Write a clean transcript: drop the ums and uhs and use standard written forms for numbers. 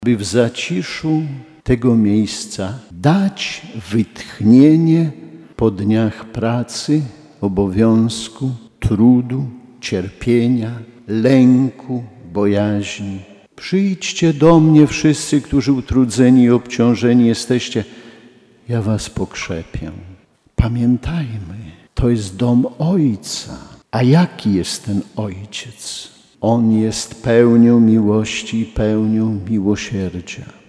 by w zaciszu tego miejsca dać wytchnienie po dniach pracy, obowiązku, trudu, cierpienia, lęku, bojaźni. Przyjdźcie do mnie wszyscy, którzy utrudzeni i obciążeni jesteście, ja was pokrzepię. Pamiętajmy, to jest dom Ojca. A jaki jest ten Ojciec? On jest pełnią miłości i pełnią miłosierdzia.